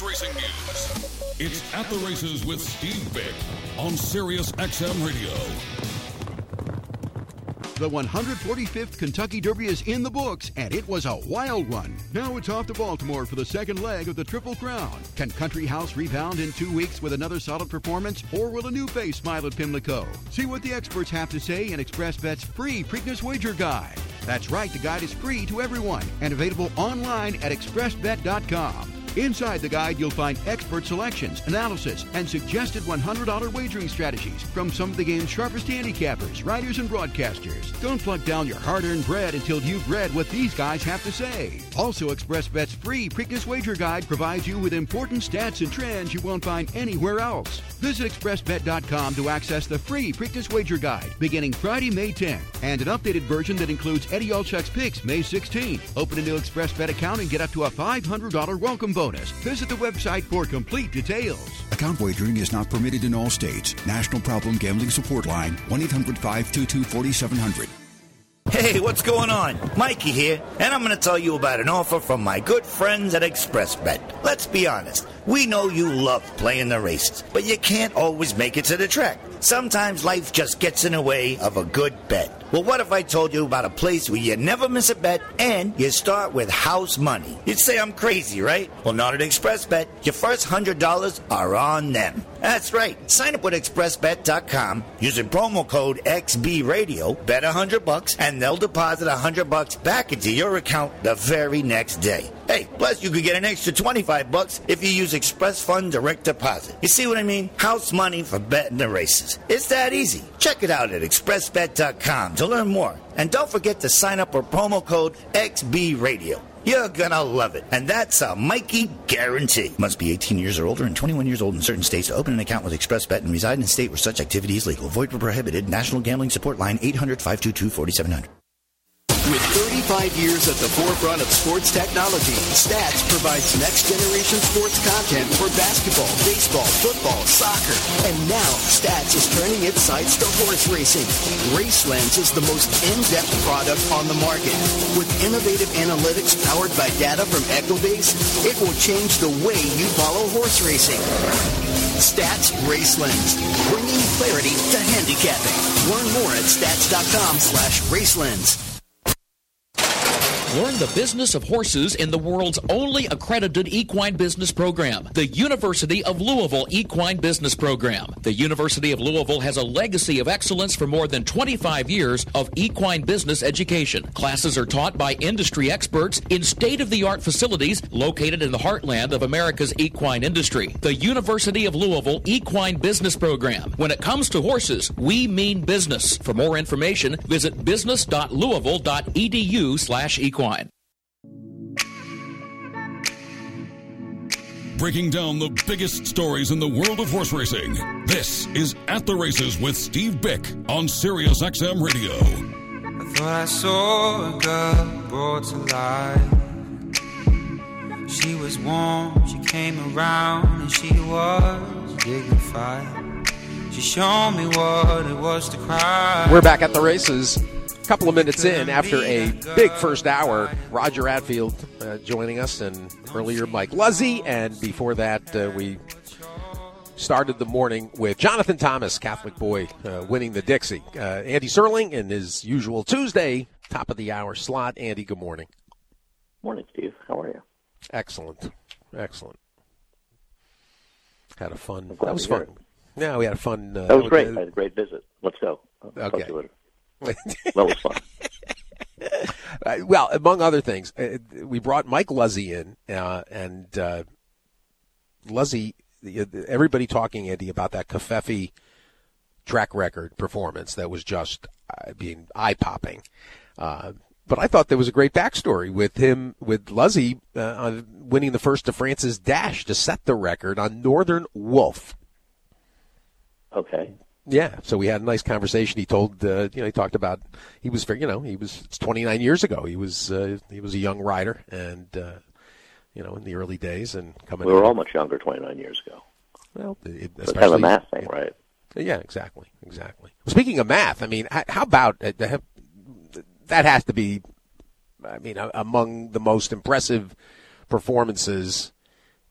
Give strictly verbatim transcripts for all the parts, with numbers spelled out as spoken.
latest racing news. It's At the Races with Steve Bick on Sirius X M Radio. The one hundred forty-fifth Kentucky Derby is in the books, and it was a wild one. Now it's off to Baltimore for the second leg of the Triple Crown. Can Country House rebound in two weeks with another solid performance, or will a new face smile at Pimlico? See what the experts have to say in ExpressBet's free Preakness Wager Guide. That's right, the guide is free to everyone and available online at express bet dot com. Inside the guide, you'll find expert selections, analysis, and suggested one hundred dollars wagering strategies from some of the game's sharpest handicappers, writers, and broadcasters. Don't plug down your hard-earned bread until you've read what these guys have to say. Also, ExpressBet's free Preakness Wager Guide provides you with important stats and trends you won't find anywhere else. Visit express bet dot com to access the free Preakness Wager Guide beginning Friday, May tenth, and an updated version that includes Eddie Olczyk's picks May sixteenth. Open a new ExpressBet account and get up to a five hundred dollars welcome bonus. Visit the website for complete details. Account wagering is not permitted in all states. National Problem Gambling Support Line, one eight hundred five two two four seven zero zero. Hey, what's going on? Mikey here, and I'm going to tell you about an offer from my good friends at ExpressBet. Let's be honest, we know you love playing the races, but you can't always make it to the track. Sometimes life just gets in the way of a good bet. Well, what if I told you about a place where you never miss a bet and you start with house money? You'd say I'm crazy, right? Well, not at ExpressBet. Your first one hundred dollars are on them. That's right. Sign up with express bet dot com using promo code X B Radio, bet one hundred bucks, and they'll deposit one hundred bucks back into your account the very next day. Hey, plus you could get an extra twenty-five bucks if you use Express Fund Direct Deposit. You see what I mean? House money for betting the races. It's that easy. Check it out at express bet dot com to learn more. And don't forget to sign up for promo code X B Radio. You're gonna love it. And that's a Mikey guarantee. Must be eighteen years or older and twenty-one years old in certain states to open an account with ExpressBet and reside in a state where such activity is legal. Void where prohibited. National Gambling Support Line eight hundred five two two four seven zero zero. With thirty-five years at the forefront of sports technology, Stats provides next-generation sports content for basketball, baseball, football, soccer. And now, Stats is turning its sights to horse racing. RaceLens is the most in-depth product on the market. With innovative analytics powered by data from Equibase, it will change the way you follow horse racing. Stats RaceLens, bringing clarity to handicapping. Learn more at stats.com slash RaceLens. Learn the business of horses in the world's only accredited equine business program, the University of Louisville Equine Business Program. The University of Louisville has a legacy of excellence for more than twenty-five years of equine business education. Classes are taught by industry experts in state-of-the-art facilities located in the heartland of America's equine industry. The University of Louisville Equine Business Program. When it comes to horses, we mean business. For more information, visit business dot louisville dot e d u slash equine. Breaking down the biggest stories in the world of horse racing. This is At the Races with Steve Bick on Sirius X M Radio. I thought I saw a girl brought to life. She was warm, she came around, and she was dignified. She showed me what it was to cry. We're back at the races. A couple of minutes in after a big first hour. Roger Atfield uh, joining us, and earlier Mike Luzzi, and before that uh, we started the morning with Jonathan Thomas, Catholic boy, uh, winning the Dixie. Uh, Andy Serling in his usual Tuesday top of the hour slot. Andy, good morning. Morning, Steve. How are you? Excellent, excellent. Had a fun. That was fun. Yeah, we had a fun. Uh, that was great. I had a great visit. Let's go. I'll okay. That was fun. uh, well, among other things, uh, we brought Mike Luzzi in, uh, and uh, Luzzi, everybody talking, Andy, about that Covfefe track record performance that was just uh, being eye-popping. Uh, but I thought there was a great backstory with him, with Luzzi uh, on winning the First de France's Dash to set the record on Northern Wolf. Okay. Yeah, so we had a nice conversation. He told, uh, you know, he talked about he was, you know, he was it's twenty-nine years ago. He was uh, he was a young rider, and uh, you know, in the early days, and coming. We were in, all much younger twenty-nine years ago. Well, it, it's kind of a math thing, it, right? Yeah, exactly, exactly. Speaking of math, I mean, how about uh, that? Has to be, I mean, among the most impressive performances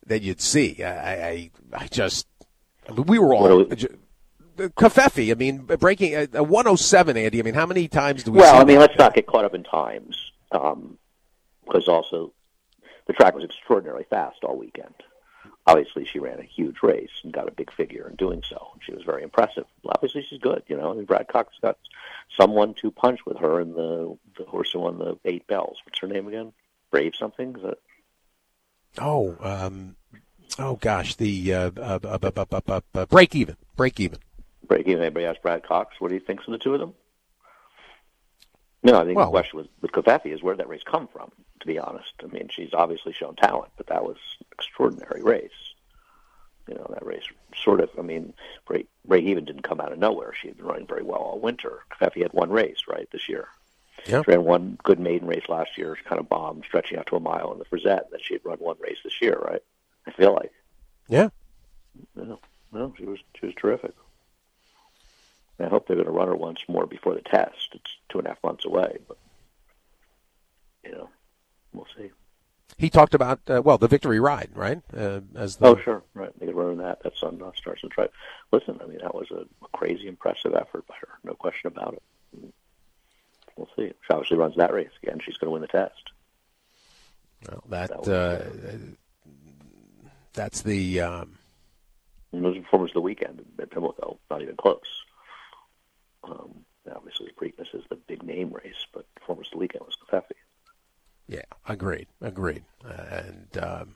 that you'd see. I, I, I just, I mean, we were all. Covfefe, I mean, breaking a, a one oh seven, Andy. I mean, how many times do we? Well, see I mean, that? let's not get caught up in times, um, because also the track was extraordinarily fast all weekend. Obviously, she ran a huge race and got a big figure in doing so. She was very impressive. Obviously, she's good. You know, I mean, Brad Cox got someone to punch with her in the the horse who won the eight bells. What's her name again? Brave something? Is that? Oh, um, oh gosh, the uh, uh, uh, uh, uh, uh, uh, uh, break even, break even. Break even. Anybody ask Brad Cox what he thinks of the two of them? No, I think well, the question was with Covfefe is where did that race come from, to be honest. I mean, she's obviously shown talent, but that was an extraordinary race. You know, that race sort of, I mean, break, break even didn't come out of nowhere. She had been running very well all winter. Covfefe had one race, right, this year. Yeah. She ran one good maiden race last year. She kind of bombed, stretching out to a mile in the Frizette. Then she had run one race this year, right? I feel like. Yeah. No, no, she was she was terrific. I hope they're going to run her once more before the test. It's two and a half months away, but you know, we'll see. He talked about uh, well the victory ride, right? Uh, as the... Oh, sure, right. They could run that. That's on uh, Stars and Stripes. Listen, I mean, that was a, a crazy, impressive effort by her. No question about it. We'll see. She obviously runs that race again. She's going to win the test. Well, that, that was, uh, that's the. Um... It was the performance of the weekend at Pimlico. Not even close. Um, obviously, the Preakness is the big name race, but the performance of the weekend was Covfefe. Yeah, agreed, agreed, uh, and um...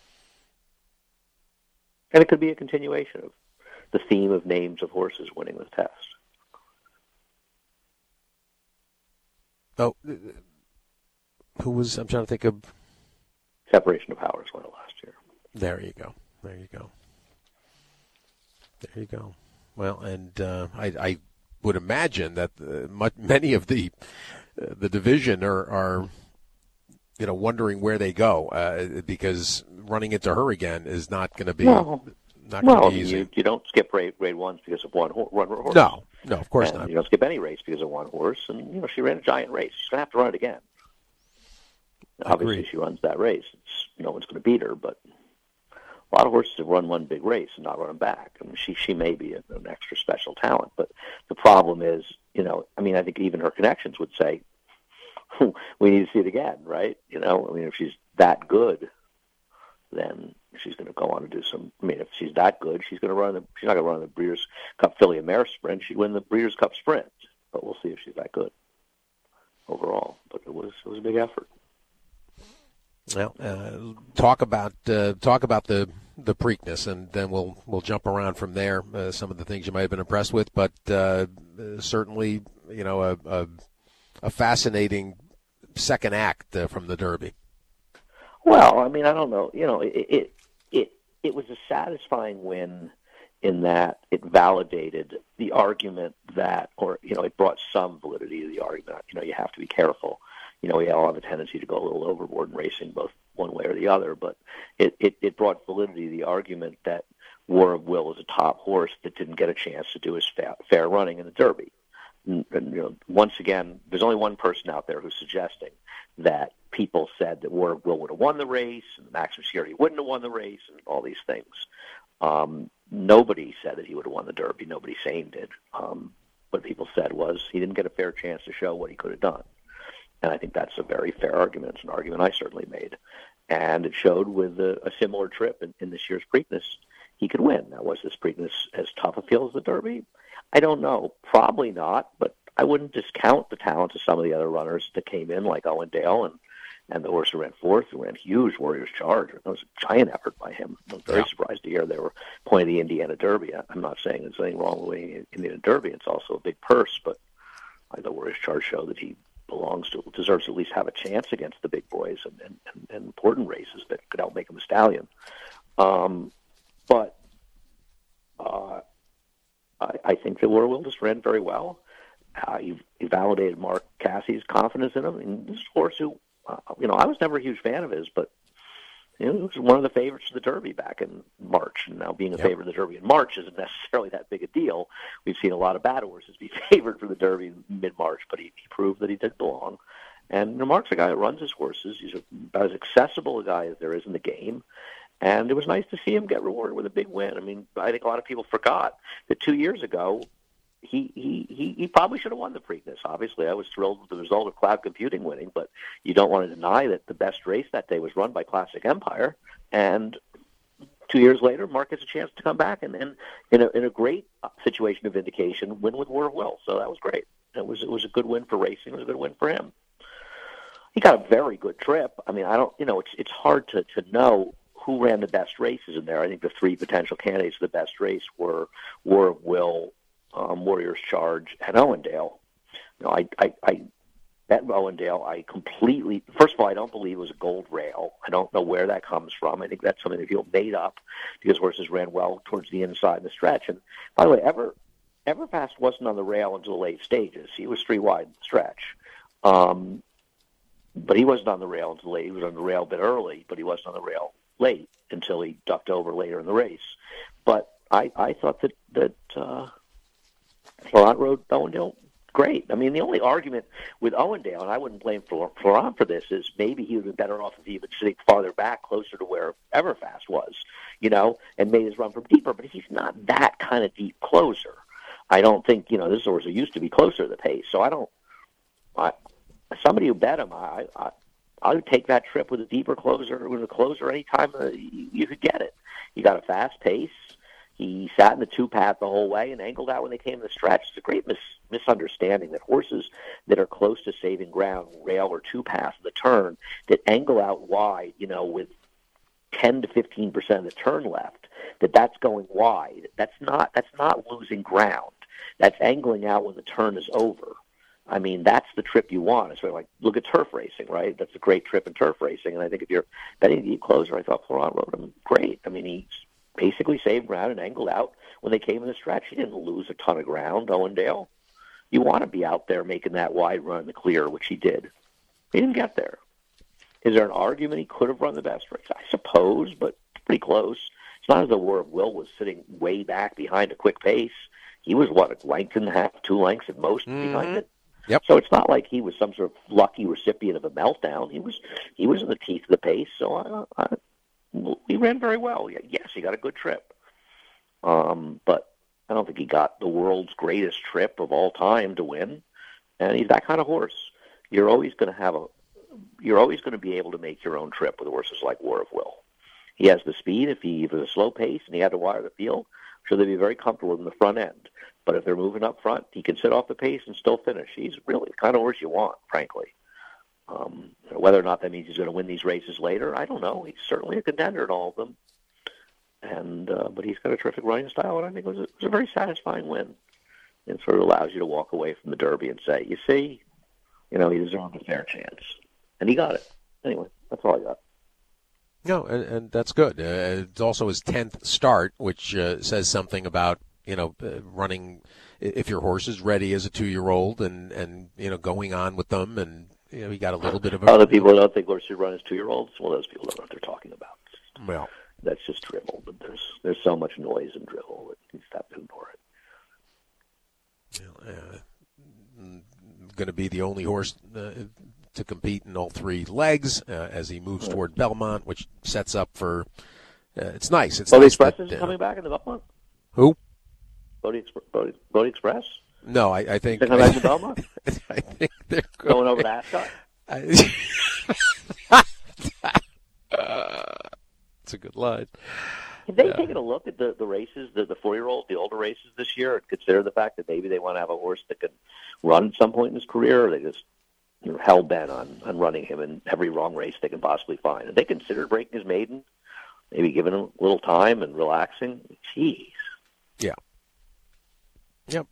and it could be a continuation of the theme of names of horses winning the test. Oh, who was? I'm trying to think of. Separation of Powers won it last year. There you go. There you go. There you go. Well, and uh, I, I would imagine that uh, much, many of the uh, the division are, are, you know, wondering where they go uh, because running into her again is not going to be no. not going to well, be easy. You, you don't skip grade, grade ones because of one, ho- one horse. No, no, of course and not. You don't skip any race because of one horse, and you know she ran a giant race. She's going to have to run it again. Obviously, Agreed. she runs that race. It's, no one's going to beat her, but a lot of horses have run one big race and not run them back. I mean, she she may be an, an extra special talent, but the problem is, you know, I mean, I think even her connections would say, we need to see it again, right? You know, I mean, if she's that good, then she's going to go on to do some. I mean, if she's that good, she's going to run the. She's not going to run the Breeders' Cup Filly and Mare Sprint. She'd win the Breeders' Cup Sprint, but we'll see if she's that good overall. But it was it was a big effort. Well, uh, talk about uh, talk about the the Preakness, and then we'll we'll jump around from there. Uh, some of the things you might have been impressed with, but uh, certainly, you know, a a, a fascinating second act uh, from the Derby. Well, I mean, I don't know. You know, it it it, it was a satisfying win in that it validated the argument that, or you know, it brought some validity to the argument. You know, you have to be careful. You know, we all have a tendency to go a little overboard in racing, both one way or the other. But it, it, it brought validity to the argument that War of Will is a top horse that didn't get a chance to do his fa- fair running in the Derby. And, and, you know, once again, there's only one person out there who's suggesting that people said that War of Will would have won the race and Maximum Security wouldn't have won the race and all these things. Um, nobody said that he would have won the Derby. Nobody same did. Um, what people said was he didn't get a fair chance to show what he could have done. And I think that's a very fair argument. It's an argument I certainly made. And it showed with a, a similar trip in, in this year's Preakness, he could win. Now, was this Preakness as tough a field as the Derby? I don't know. Probably not, but I wouldn't discount the talent of some of the other runners that came in, like Owen Dale and, and the horse who ran fourth, who ran huge Warrior's Charge. It was a giant effort by him. I'm very yeah. surprised to hear they were playing the Indiana Derby. I'm not saying there's anything wrong with winning Indiana Derby. It's also a big purse, but I thought Warrior's Charge showed that he belongs to, deserves to at least have a chance against the big boys and, and, and important races that could help make him a stallion. Um, but uh, I, I think that War Will just ran very well. Uh, he, he validated Mark Cassie's confidence in him. And this horse who, uh, you know, I was never a huge fan of his, but you know, he was one of the favorites for the Derby back in March. And now being a yep. favorite of the Derby in March isn't necessarily that big a deal. We've seen a lot of bad horses be favored for the Derby in mid-March, but he, he proved that he did belong. And you know, Mark's a guy that runs his horses. He's about as accessible a guy as there is in the game. And it was nice to see him get rewarded with a big win. I mean, I think a lot of people forgot that two years ago, he he, he, he probably should have won the Preakness. Obviously, I was thrilled with the result of Cloud Computing winning, but you don't want to deny that the best race that day was run by Classic Empire. And two years later, Mark gets a chance to come back and, and in, a, in a great situation of vindication, win with War of Will. So that was great. It was, it was a good win for racing. It was a good win for him. He got a very good trip. I mean, I don't, you know, it's it's hard to, to know who ran the best races in there. I think the three potential candidates for the best race were War of Will, um, Warrior's Charge, and Owendale. You know, I, I, I bet Owendale, I completely, first of all, I don't believe it was a gold rail. I don't know where that comes from. I think that's something that people made up because horses ran well towards the inside of the stretch. And by the way, Ever, Everfast wasn't on the rail until the late stages. He was three wide in the stretch. Um, but he wasn't on the rail until late. He was on the rail a bit early, but he wasn't on the rail late until he ducked over later in the race. But I, I thought that, that uh, Florent rode Owendale great. I mean, the only argument with Owendale, and I wouldn't blame Florent for this, is maybe he would have been better off if he had been sitting farther back, closer to where Everfast was, you know, and made his run from deeper. But he's not that kind of deep closer. I don't think, you know, this horse used to be closer to the pace. So I don't, I, somebody who bet him, I, I, I would take that trip with a deeper closer, with a closer anytime uh, you, you could get it. You got a fast pace. He sat in the two-path the whole way and angled out when they came to the stretch. It's a great mis- misunderstanding that horses that are close to saving ground, rail or two-path in the turn, that angle out wide, you know, with ten to fifteen percent of the turn left, that that's going wide. That's not, that's not losing ground. That's angling out when the turn is over. I mean, that's the trip you want. It's sort of like, look at turf racing, right? That's a great trip in turf racing. And I think if you're betting the deep closer, I thought Florent rode him great. I mean, he basically saved ground and angled out when they came in the stretch. He didn't lose a ton of ground, Owendale. You want to be out there making that wide run in the clear, which he did. He didn't get there. Is there an argument he could have run the best race? I suppose, but pretty close. It's not as though War of Will was sitting way back behind a quick pace. He was, what, a length and a half, two lengths at most mm-hmm. behind it? Yep. So it's not like he was some sort of lucky recipient of a meltdown. He was he was in the teeth of the pace, so I, I, he ran very well. Yes, he got a good trip. Um, but I don't think he got the world's greatest trip of all time to win. And he's that kind of horse. You're always going to have a you're always going to be able to make your own trip with horses like War of Will. He has the speed. If he was a slow pace and he had to wire the field, I'm sure they'd be very comfortable in the front end. But if they're moving up front, he can sit off the pace and still finish. He's really the kind of horse you want, frankly. Um, whether or not that means he's going to win these races later, I don't know. He's certainly a contender in all of them. And uh, but he's got a terrific running style, and I think it was, a, it was a very satisfying win. It sort of allows you to walk away from the Derby and say, you see, you know, he deserved a fair chance. And he got it. Anyway, that's all I got. No, and, and that's good. Uh, it's also his tenth start, which uh, says something about, you know, uh, running, if your horse is ready as a two-year-old and, and, you know, going on with them. And, you know, he got a little bit of a... Other people who don't think horses should run as two-year-olds, well, those people don't know what they're talking about. Well, that's just drivel. But there's there's so much noise and drivel that you just have to ignore it. Uh, going to be the only horse uh, to compete in all three legs uh, as he moves right. toward Belmont, which sets up for... Uh, it's nice. It's Bodie nice Express that, isn't uh, coming back in the Belmont? Who? Bodie, Bodie, Bodie Express? No, I, I think... They're coming back to Belmont? I think they're going, going over to Ascot? I, uh, it's a good line. Have they yeah. taken a look at the, the races, the, the four-year-old, the older races this year, and consider the fact that maybe they want to have a horse that can run at some point in his career, or are they just you know, hell-bent on, on running him in every wrong race they can possibly find? Have they considered breaking his maiden, maybe giving him a little time and relaxing? Jeez. Yeah. Yep.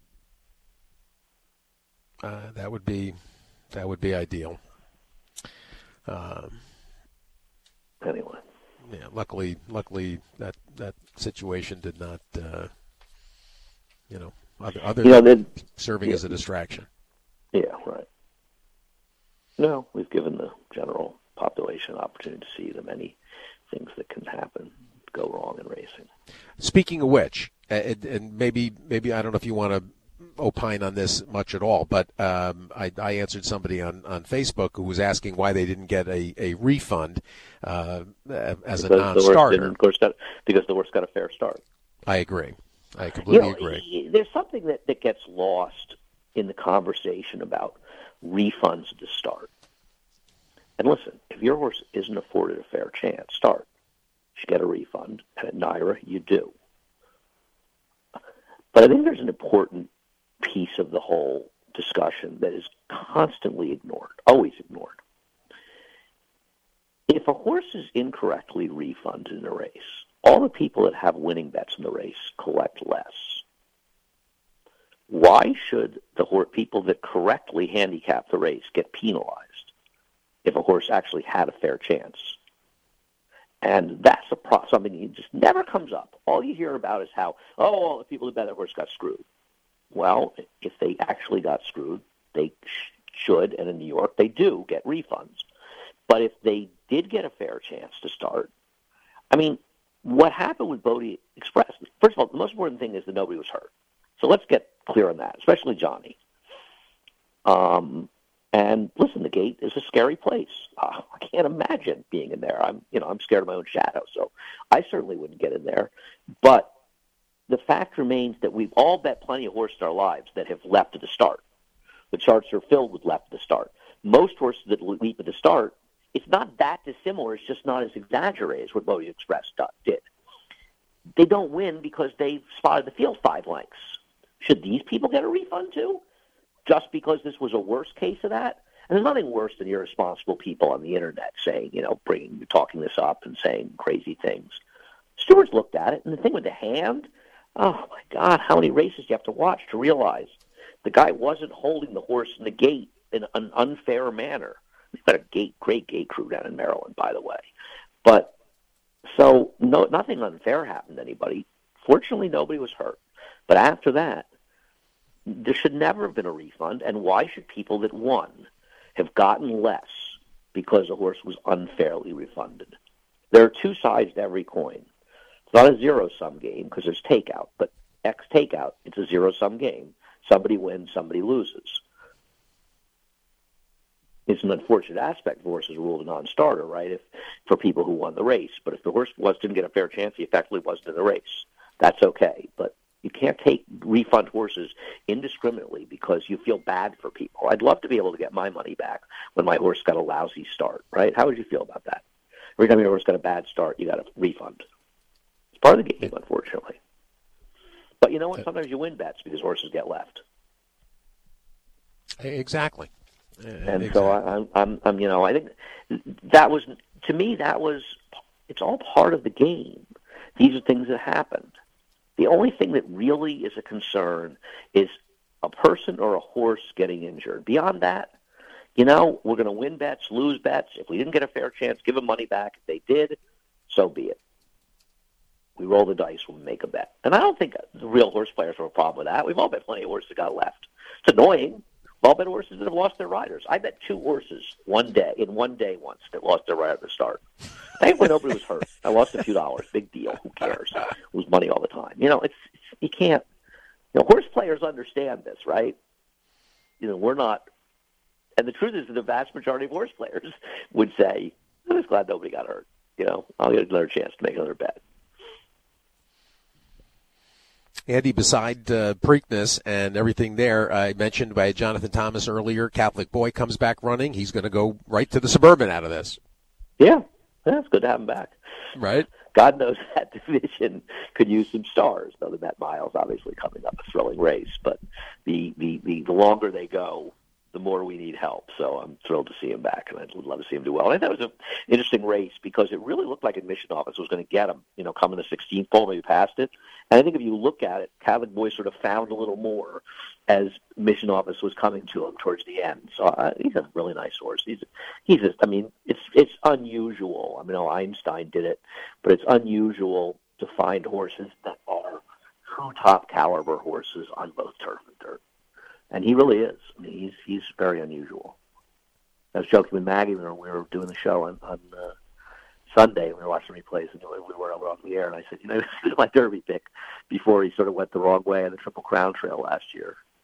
Uh, that would be that would be ideal. Um, anyway. Yeah. Luckily, luckily that that situation did not, uh, you know, other, other you know, than the, serving yeah, as a distraction. Yeah. Right. No, we've given the general population an opportunity to see the many things that can happen, go wrong in racing. Speaking of which, and, and maybe maybe I don't know if you want to opine on this much at all, but um, I, I answered somebody on, on Facebook who was asking why they didn't get a, a refund uh, as because a non-starter. Of course, got, because the horse got a fair start. I agree. I completely you know, agree. There's something that, that gets lost in the conversation about refunds at the start. And listen, if your horse isn't afforded a fair chance, start. You should get a refund, and at NYRA, you do. But I think there's an important piece of the whole discussion that is constantly ignored, always ignored. If a horse is incorrectly refunded in a race, all the people that have winning bets in the race collect less. Why should the horse, people that correctly handicap the race get penalized if a horse actually had a fair chance? And that's a pro- something that just never comes up. All you hear about is how, oh, all the people that bet their horse got screwed. Well, if they actually got screwed, they sh- should, and in New York, they do get refunds. But if they did get a fair chance to start, I mean, what happened with Bodie Express, first of all, the most important thing is that nobody was hurt. So let's get clear on that, especially Johnny. Um, and listen, the gate is a scary place. Uh, I can't imagine being in there. I'm, you know, I'm scared of my own shadow, so I certainly wouldn't get in there. But the fact remains that we've all bet plenty of horses in our lives that have left at the start. The charts are filled with left at the start. Most horses that leap at the start, it's not that dissimilar. It's just not as exaggerated as what Bodie Express did. They don't win because they spotted the field five lengths. Should these people get a refund too? Just because this was a worse case of that? And there's nothing worse than irresponsible people on the internet saying, you know, bringing, talking this up and saying crazy things. Stewards looked at it, and the thing with the hand, oh my God, how many races do you have to watch to realize the guy wasn't holding the horse in the gate in an unfair manner? They've got a gate, great gate crew down in Maryland, by the way. But so no, nothing unfair happened to anybody. Fortunately, nobody was hurt. But after that, there should never have been a refund. And why should people that won have gotten less because a horse was unfairly refunded? There are two sides to every coin. It's not a zero-sum game because there's takeout, but X takeout, it's a zero-sum game. Somebody wins, somebody loses. It's an unfortunate aspect. The horse is ruled a non-starter, right, if for people who won the race. But if the horse was didn't get a fair chance, he effectively wasn't in the race. That's okay. But you can't take refund horses indiscriminately because you feel bad for people. I'd love to be able to get my money back when my horse got a lousy start, right? How would you feel about that? Every time your horse got a bad start, you got a refund. It's part of the game, unfortunately. But you know what? Sometimes you win bets because horses get left. Exactly. And exactly. so I, I'm, I'm, I'm, you know, I think that was, to me, that was, it's all part of the game. These are things that happened. The only thing that really is a concern is a person or a horse getting injured. Beyond that, you know, we're going to win bets, lose bets. If we didn't get a fair chance, give them money back. If they did, so be it. We roll the dice when we make a bet. And I don't think the real horse players have a problem with that. We've all bet plenty of horses that got left. It's annoying. We've all bet horses that have lost their riders. I bet two horses one day, in one day once, that lost their rider at the start. Thankfully, nobody was hurt. I lost a few dollars. Big deal. Who cares? It was money all the time. You know, it's, it's you can't. You know, horse players understand this, right? You know, we're not. And the truth is that the vast majority of horse players would say, I'm just glad nobody got hurt. You know, I'll get another chance to make another bet. Andy, beside uh, Preakness and everything there, I mentioned by Jonathan Thomas earlier, Catholic Boy comes back running. He's going to go right to the Suburban out of this. Yeah, that's good to have him back. Right. God knows that division could use some stars, though the Met Miles obviously coming up, a thrilling race. But the, the, the, the longer they go, the more we need help. So I'm thrilled to see him back, and I would love to see him do well. And I thought it was an interesting race because it really looked like Admission Office was going to get him, you know, coming the sixteenth pole, maybe past it. And I think if you look at it, Catholic Boy sort of found a little more as Mission Office was coming to him towards the end. So uh, he's a really nice horse. He's, he's just, I mean, it's it's unusual. I mean, oh, Einstein did it, but it's unusual to find horses that are true top caliber horses on both turf and dirt. And he really is. I mean, he's he's very unusual. I was joking with Maggie when we were doing the show on, on uh, Sunday. We were watching replays, and we were over off the air. And I said, you know, this is my Derby pick before he sort of went the wrong way on the Triple Crown Trail last year.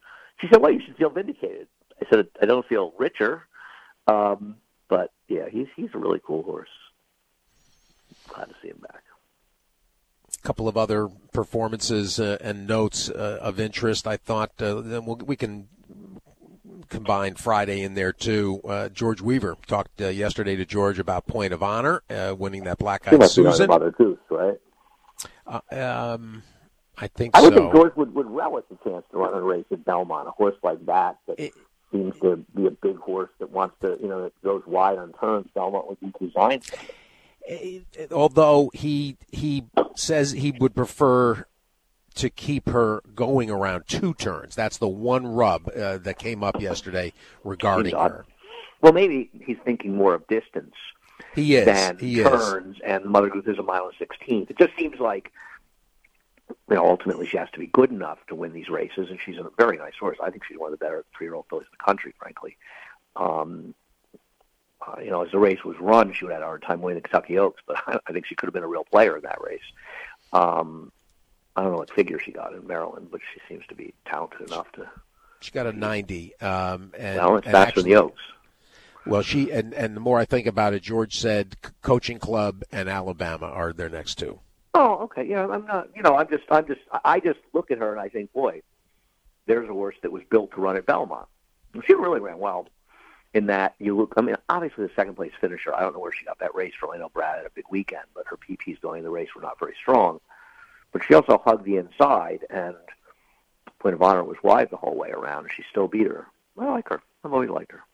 She said, well, you should feel vindicated. I said, I don't feel richer. Um, but, yeah, he's he's a really cool horse. Glad to see him back. A couple of other performances uh, and notes uh, of interest. I thought uh, then we'll, we can combine Friday in there, too. Uh, George Weaver talked uh, yesterday to George about Point of Honor, uh, winning that Black-Eyed Susan. Mother Goose, right? Uh, um, I think I would so. think George would, would relish a chance to run a race at Belmont, a horse like that that it, seems to be a big horse that wants to, you know, that goes wide on turns. Belmont would be designed for it. Although he he says he would prefer to keep her going around two turns. That's the one rub uh, that came up yesterday regarding her. Well, maybe he's thinking more of distance he is. than he turns, is. and Mother Goose is a mile and sixteenth. It just seems like, you know, ultimately she has to be good enough to win these races, and she's a very nice horse. I think she's one of the better three-year-old fillies in the country, frankly. Um, uh, you know, as the race was run, she would have had a hard time winning the Kentucky Oaks, but I, I think she could have been a real player in that race. Um, I don't know what figure she got in Maryland, but she seems to be talented enough to. She got a ninety. Um, and, well, it's and faster actually, than the Oaks. Well, she and, and the more I think about it, George said Coaching Club and Alabama are their next two. Oh, okay. Yeah, I'm not. You know, I'm just. I'm just. I just look at her and I think, boy, there's a horse that was built to run at Belmont. She really ran well. In that you look, I mean, obviously the second place finisher. I don't know where she got that race from. I know Brad had a big weekend, but her P Ps going in the race were not very strong. But she also hugged the inside, and Point of Honor was wide the whole way around, and she still beat her. I like her. I've always liked her.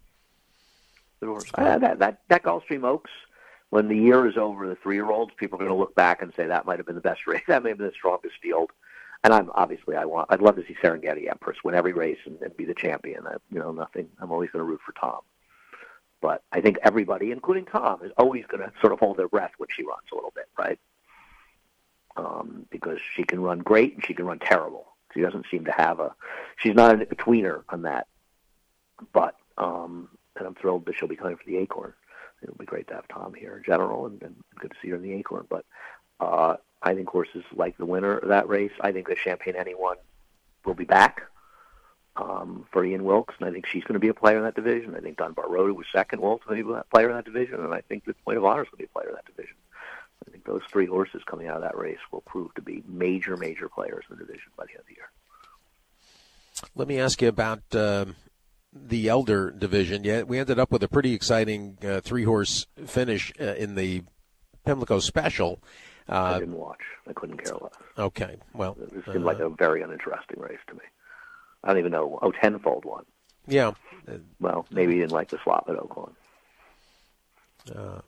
Uh, that that that Gulfstream Oaks, when the year is over, the three-year-olds, people are going to look back and say that might have been the best race. That may have been the strongest field. And I'm obviously I want I'd love to see Serengeti Empress win every race and, and be the champion. I, you know, nothing. I'm always going to root for Tom. But I think everybody, including Tom, is always going to sort of hold their breath when she runs a little bit, right? Um, because she can run great and she can run terrible. She doesn't seem to have a. She's not a betweener on that. But um, and I'm thrilled that she'll be coming for the Acorn. It'll be great to have Tom here in general, and, and good to see her in the Acorn. But uh, I think horses like the winner of that race. I think that Champagne Anyone will be back um, for Ian Wilkes, and I think she's going to be a player in that division. I think Dunbar Road, who was second, will ultimately be a player in that division, and I think that Point of Honor is going to be a player in that division. I think those three horses coming out of that race will prove to be major, major players in the division by the end of the year. Let me ask you about uh, the Elder division. Yeah, we ended up with a pretty exciting uh, three-horse finish uh, in the Pimlico Special. Uh, I didn't watch. I couldn't care less. Okay, well. It seemed uh, like a very uninteresting race to me. I don't even know. Oh, Tenfold won. Yeah. Well, maybe he didn't like the slop at Oaklawn. Uh,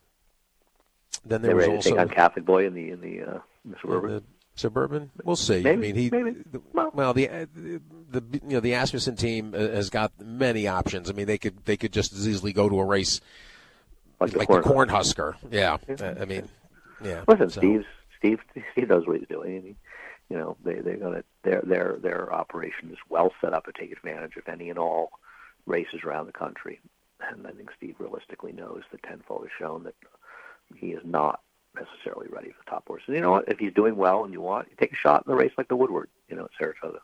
then they there were was ready also to take on Catholic Boy in the in the, uh, in the Suburban. The Suburban, we'll see. Maybe, I mean, he. maybe. Well, well the, the the you know the Asmussen team has got many options. I mean, they could they could just as easily go to a race like the, like corn the Cornhusker. Yeah, yeah. I mean, yeah. Listen, so. Steve, Steve, Steve knows what he's doing. He, you know, they they're gonna their their their operation is well set up to take advantage of any and all races around the country. And I think Steve realistically knows that Tenfold has shown that he is not necessarily ready for the top horses. You know what? If he's doing well and you want, you take a shot in the race like the Woodward, you know, at Saratoga.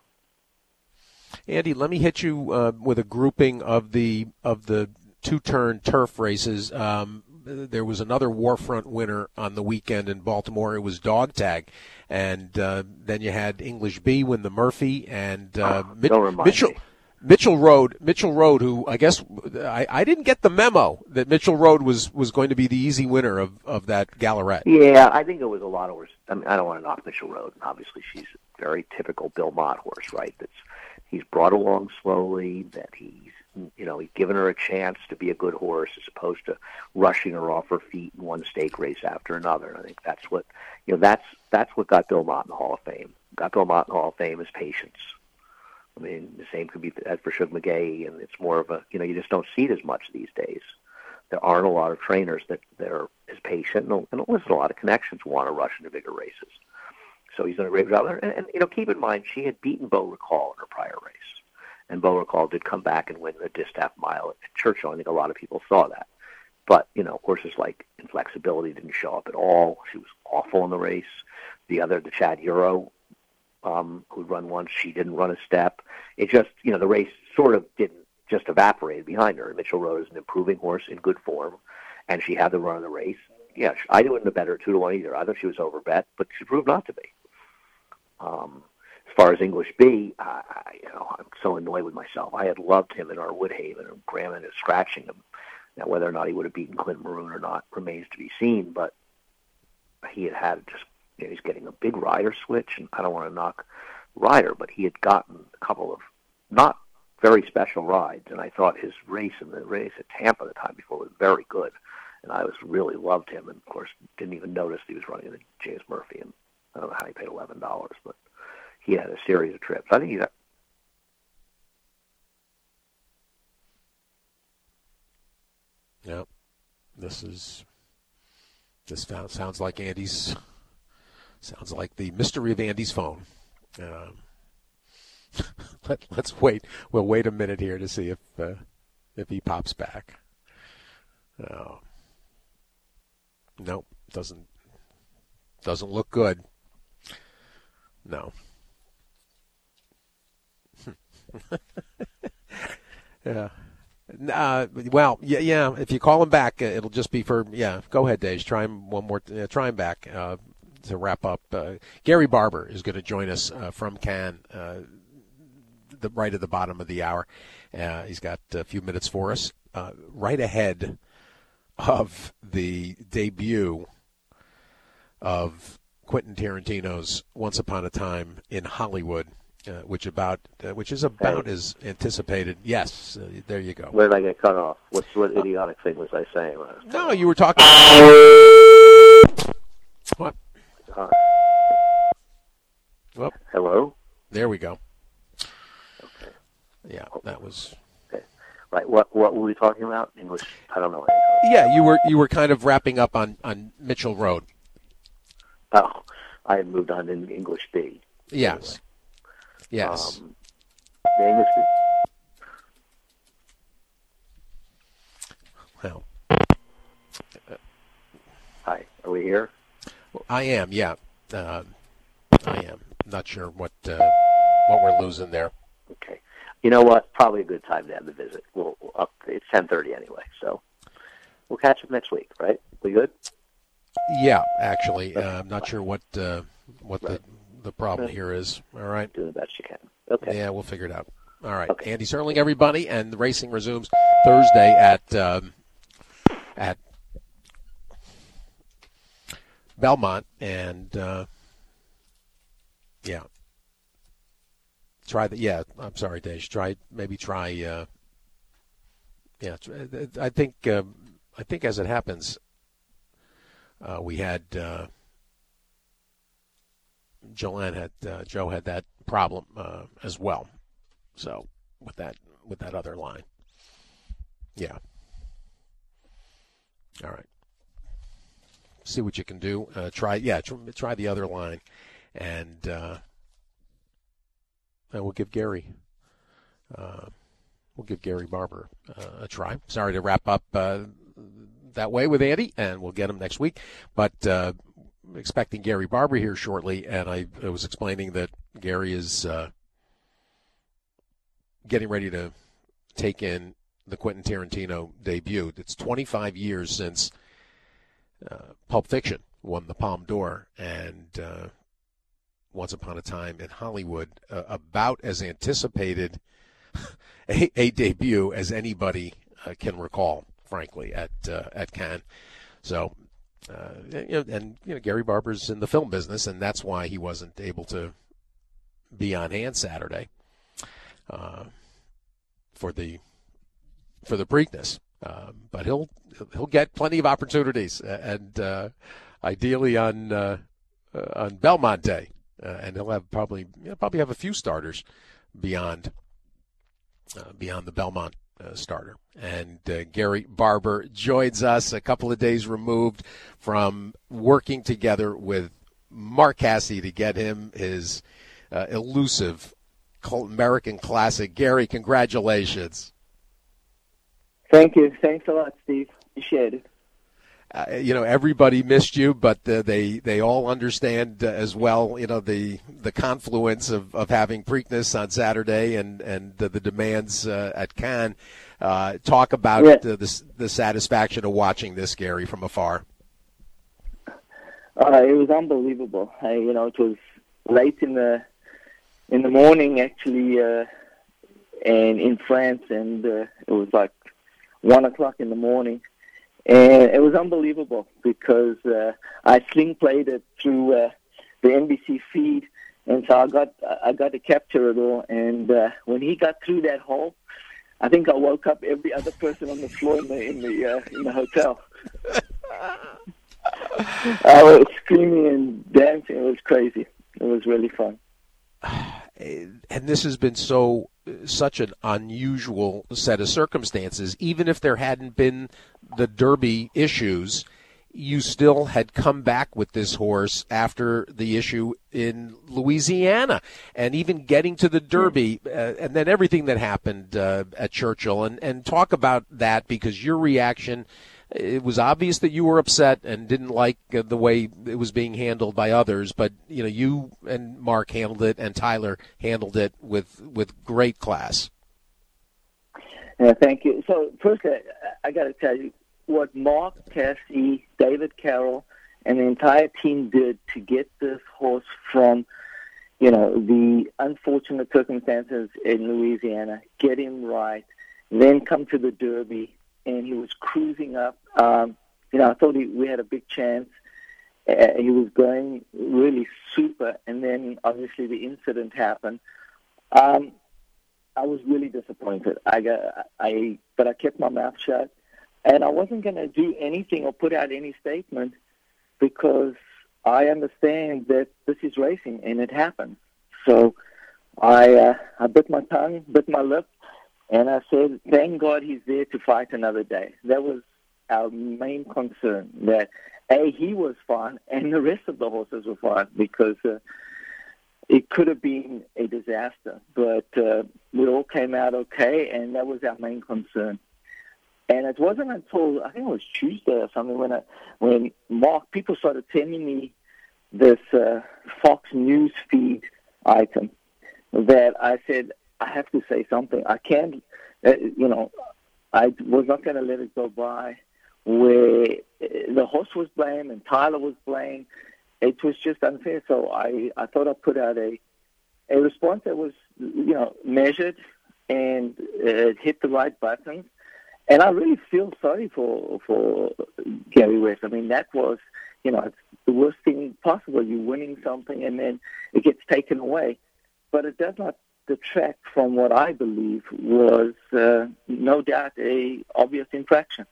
Andy, let me hit you uh, with a grouping of the of the two-turn turf races. Um, there was another Warfront winner on the weekend in Baltimore. It was Dog Tag, and uh, then you had English B win the Murphy, and uh, oh, Mitch, don't remind Mitchell. Me. Mitchell Road, Mitchell Road, who I guess I, I didn't get the memo that Mitchell Road was, was going to be the easy winner of, of that Gallarette. Yeah, I think it was a lot of horses. I mean, I don't want to knock Mitchell Road. Obviously, she's a very typical Bill Mott horse, right? That's he's brought along slowly. That he's you know he's given her a chance to be a good horse as opposed to rushing her off her feet in one stake race after another. And I think that's what you know that's that's what got Bill Mott in the Hall of Fame. Got Bill Mott in the Hall of Fame is patience. I mean, the same could be said for Shug McGaughey, and it's more of a, you know, you just don't see it as much these days. There aren't a lot of trainers that, that are as patient, and, and listen, a lot of connections who want to rush into bigger races. So he's done a great job there. And, and, you know, keep in mind, she had beaten Beau Recall in her prior race. And Beau Recall did come back and win the Distaff Mile at Churchill. I think a lot of people saw that. But, you know, horses like Inflexibility didn't show up at all. She was awful in the race. The other, the Chad Euro, um, who'd run once. She didn't run a step. It just, you know, the race sort of didn't just evaporate behind her. Mitchell Road is an improving horse in good form, and she had the run of the race. Yeah, I wouldn't have bet her two to one either. I thought she was overbet, but she proved not to be. Um, as far as English B, I, I, you know, I'm so annoyed with myself. I had loved him in our Woodhaven, and Graham ended up scratching him. Now, whether or not he would have beaten Clint Maroon or not remains to be seen, but he had had just, you know, he's getting a big rider switch, and I don't want to knock Ryder, but he had gotten a couple of not very special rides, and I thought his race in the race at Tampa the time before was very good, and I was really loved him, and of course didn't even notice he was running into James Murphy, and I don't know how he paid eleven dollars, but he had a series of trips. I think he's. Yep, this is. This sounds like Andy's. Sounds like the mystery of Andy's phone. Um, let, let's wait. We'll wait a minute here to see if uh, if he pops back. Oh. Nope, doesn't doesn't look good. No. Yeah. Uh, well, yeah, yeah. If you call him back, uh, it'll just be for yeah. Go ahead, Dave. Try him one more. Uh, try him back uh, to wrap up. Uh, Gary Barber is going to join us uh, from Cannes, uh, the right at the bottom of the hour. Uh, he's got a few minutes for us, uh, right ahead of the debut of Quentin Tarantino's Once Upon a Time in Hollywood. Uh, which about uh, which is about hey. as anticipated. Yes, uh, there you go. Where did I get cut off? What's what idiotic thing was I saying? No, you were talking. What? Uh, well, hello. There we go. Okay. Yeah, that was. Okay. Right. What what were we talking about? English. I don't know. Yeah, you were you were kind of wrapping up on, on Mitchell Road. Oh, I had moved on in English B. Yes. Anyway. Yes. Um, the English. Well. Hi, are we here? Well, I am. Yeah, uh, I am. Not sure what uh, what we're losing there. Okay. You know what? Probably a good time to end the visit. We'll, we'll up. It's ten thirty anyway, so we'll catch up next week. Right? We good? Yeah, actually, uh, I'm not sure what uh, what right. the. the problem okay. here is. All right. Do the best you can. Okay. Yeah, we'll figure it out. All right. Okay. Andy Serling, everybody, and the racing resumes Thursday at um, at Belmont, and uh, yeah, try the. Yeah, I'm sorry, Dave. Try maybe try. Uh, yeah, I think uh, I think as it happens, uh, we had. Uh, Joanne had uh, Joe had that problem uh, as well, so with that with that other line, yeah. All right, see what you can do. Uh, try yeah, try, try the other line, and uh, and we'll give Gary uh, we'll give Gary Barber uh, a try. Sorry to wrap up uh, that way with Andy, and we'll get him next week, but. Uh, expecting Gary Barber here shortly, and I, I was explaining that Gary is uh, getting ready to take in the Quentin Tarantino debut. It's twenty-five years since uh, Pulp Fiction won the Palme d'Or, and uh, Once Upon a Time in Hollywood, uh, about as anticipated a, a debut as anybody uh, can recall, frankly, at uh, at Cannes. So. Uh, you know, and you know Gary Barber's in the film business, and that's why he wasn't able to be on hand Saturday uh, for the for the Preakness. Uh, but he'll he'll get plenty of opportunities, and uh, ideally on uh, uh, on Belmont Day, uh, and he'll have probably you know, probably have a few starters beyond uh, beyond the Belmont. Uh, starter. And uh, Gary Barber joins us a couple of days removed from working together with Mark Casse to get him his uh, elusive American Classic. Gary, congratulations. Thank you. Thanks a lot, Steve. Appreciate it. uh, you know, everybody missed you, but uh, they they all understand uh, as well, you know, the the confluence of, of having Preakness on Saturday and and the, the demands uh, at Cannes. Uh, talk about yeah. uh, the the satisfaction of watching this, Gary, from afar. Uh, it was unbelievable. I, you know, it was late in the in the morning, actually, uh, and in France, and uh, it was like one o'clock in the morning, and it was unbelievable because uh, I sling played it through uh, the N B C feed, and so I got I got to capture it all. And uh, when he got through that hole, I think I woke up every other person on the floor in the in the uh, in the hotel. I was screaming and dancing. It was crazy. It was really fun. And this has been so such an unusual set of circumstances. Even if there hadn't been the Derby issues, you still had come back with this horse after the issue in Louisiana. And even getting to the Derby, uh, and then everything that happened uh, at Churchill. And, and talk about that, because your reaction, it was obvious that you were upset and didn't like uh, the way it was being handled by others, but you know, you and Mark handled it, and Tyler handled it with with great class. Yeah, thank you. So first, I, I got to tell you what Mark, Cassie, David Carroll, and the entire team did to get this horse from, you know, the unfortunate circumstances in Louisiana, get him right, then come to the Derby. And he was cruising up. Um, you know, I thought he, we had a big chance. Uh, he was going really super, and then obviously the incident happened. Um, I was really disappointed. I got, I, but I kept my mouth shut, and I wasn't going to do anything or put out any statement because I understand that this is racing and it happens. So I, uh, I bit my tongue, bit my lip. And I said, thank God he's there to fight another day. That was our main concern, that, A, he was fine, and the rest of the horses were fine, because uh, it could have been a disaster. But uh, we all came out okay, and that was our main concern. And it wasn't until, I think it was Tuesday or something, when I, when Mark, people started sending me this uh, Fox News feed item, that I said, I have to say something. I can't, uh, you know, I was not going to let it go by where the horse was blamed and Tyler was blamed. It was just unfair. So I, I thought I'd put out a, a response that was, you know, measured and uh, hit the right buttons. And I really feel sorry for for Gary West. I mean, that was, you know, it's the worst thing possible. You're winning something and then it gets taken away. But it does not detract from what I believe was uh, no doubt a obvious infraction.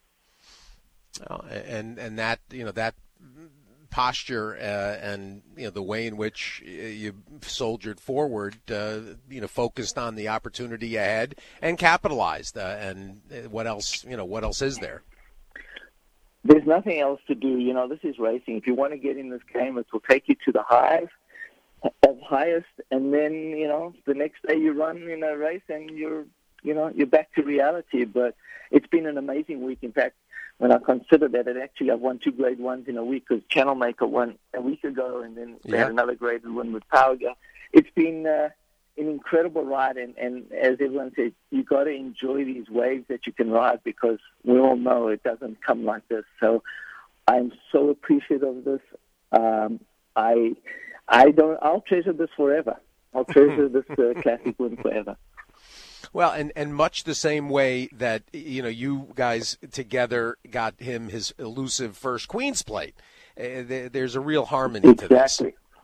Oh, and and that, you know, that posture uh, and, you know, the way in which you soldiered forward, uh, you know, focused on the opportunity ahead and capitalized. Uh, and what else, you know, what else is there? There's nothing else to do. You know, this is racing. If you want to get in this game, it will take you to the highs of highest, and then, you know, the next day you run in a race and you're, you know, you're back to reality. But it's been an amazing week. In fact, when I consider that, it actually, I've won two grade ones in a week, because Channel Maker won a week ago, and then we yeah. had another graded one with Power Girl. It's been uh, an incredible ride, and, and as everyone says, you got to enjoy these waves that you can ride, because we all know it doesn't come like this. So I'm so appreciative of this. Um, I. I don't. I'll treasure this forever. I'll treasure this uh, classic win forever. Well, and, and much the same way that, you know, you guys together got him his elusive first Queen's Plate. Uh, there, there's a real harmony exactly. to this.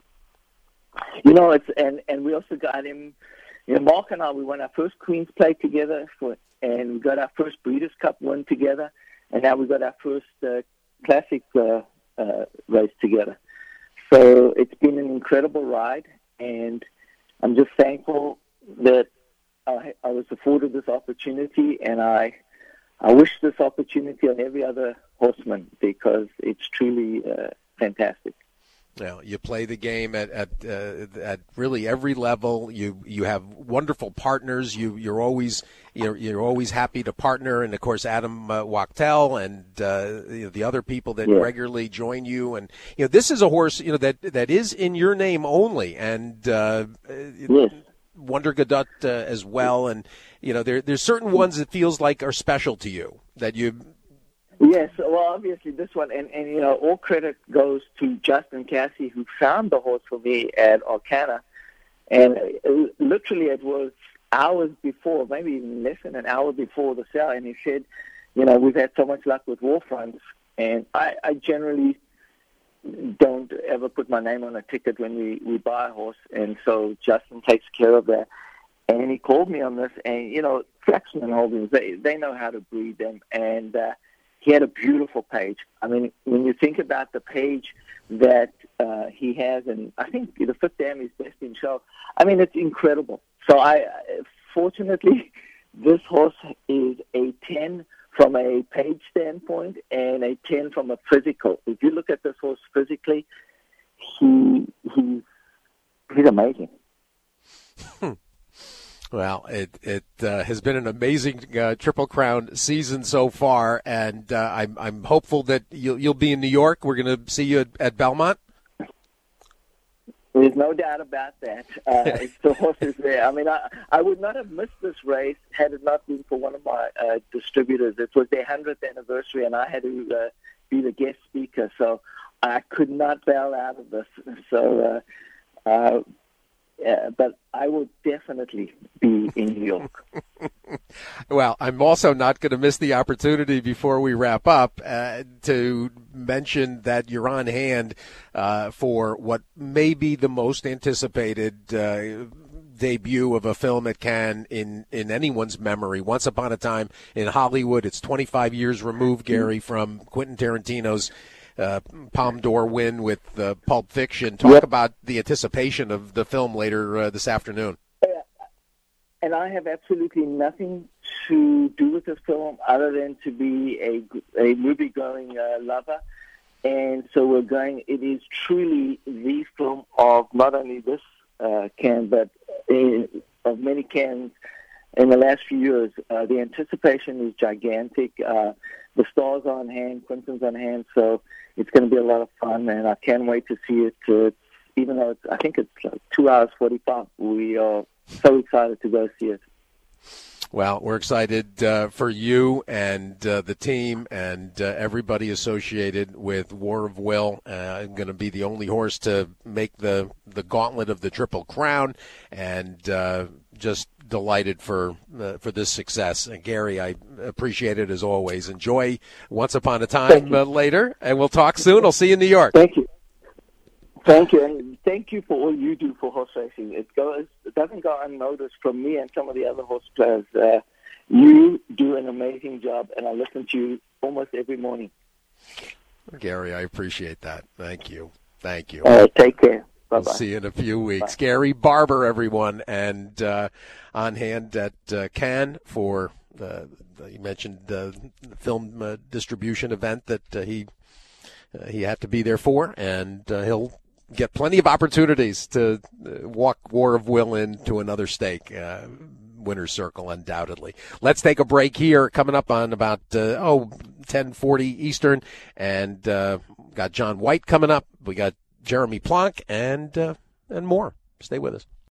You know, it's and, and we also got him. You know, Mark and I, we won our first Queen's Plate together, for, and we got our first Breeders' Cup win together, and now we got our first uh, classic uh, uh, race together. So it's been an incredible ride, and I'm just thankful that I, I was afforded this opportunity, and I I wish this opportunity on every other horseman, because it's truly uh, fantastic. You know, you play the game at at, uh, at really every level. You you have wonderful partners. You you're always you're you're always happy to partner. And of course, Adam uh, Wachtel and uh, you know, the other people that yeah. regularly join you. And you know, this is a horse you know that that is in your name only. And uh, yes. Wonder Gadot uh, as well. And you know, there there's certain ones that feels like are special to you that you. Yes, well, obviously this one, and, and you know, all credit goes to Justin Cassie, who found the horse for me at Arcana, and uh, literally it was hours before, maybe even less than an hour before the sale, and he said, you know, we've had so much luck with War Fronts, and I, I generally don't ever put my name on a ticket when we, we buy a horse, and so Justin takes care of that. And he called me on this, and, you know, Flaxman Holdings, they, they know how to breed them, and uh, he had a beautiful page. I mean, when you think about the page that uh, he has, and I think the Fifth Dam is best in show, I mean, it's incredible. So I, fortunately, this horse is a ten from a page standpoint and a ten from a physical. If you look at this horse physically, he, he he's amazing. Well, it it uh, has been an amazing uh, Triple Crown season so far, and uh, I'm I'm hopeful that you'll you'll be in New York. We're going to see you at, at Belmont. There's no doubt about that. Uh, the horse is there. I mean, I I would not have missed this race had it not been for one of my uh, distributors. It was their hundredth anniversary, and I had to uh, be the guest speaker, so I could not bail out of this. So. Uh, uh, Yeah, but I will definitely be in New York. Well, I'm also not going to miss the opportunity before we wrap up uh, to mention that you're on hand uh, for what may be the most anticipated uh, debut of a film at Cannes in, in anyone's memory. Once Upon a Time in Hollywood. It's twenty-five years removed, Gary, from Quentin Tarantino's Uh, Palme d'Or win with uh, Pulp Fiction. Talk yep. about the anticipation of the film later uh, this afternoon. Uh, and I have absolutely nothing to do with this film other than to be a, a movie-going uh, lover. And so we're going, it is truly the film of not only this uh, Cannes, but in, of many Cannes in the last few years. Uh, the anticipation is gigantic. Uh, the stars are on hand, Quentin's on hand, so it's going to be a lot of fun, and I can't wait to see it. Uh, even though it's, I think it's like two hours forty-five, we are so excited to go see it. Well, we're excited uh, for you and uh, the team and uh, everybody associated with War of Will. Uh, going to be the only horse to make the, the gauntlet of the Triple Crown, and uh, just delighted for uh, for this success. And Gary, I appreciate it as always. Enjoy Once Upon a Time uh, later, and we'll talk soon. I'll see you in New York. Thank you. Thank you, and thank you for all you do for horse racing. It goes, it doesn't go unnoticed from me and some of the other horse players. Uh, you do an amazing job, and I listen to you almost every morning. Gary, I appreciate that. Thank you. Thank you. All right, take care. Bye-bye. We'll see you in a few weeks. Bye. Gary Barber, everyone, and uh, on hand at uh, Cannes for, uh, you mentioned the film uh, distribution event that uh, he uh, he had to be there for, and uh, he'll get plenty of opportunities to uh, walk War of Will into another stake. Uh, winner's circle, undoubtedly. Let's take a break here. Coming up on about, uh, oh, ten forty Eastern, and uh, got John White coming up. We got Jeremy Plonk and uh, and more. Stay with us.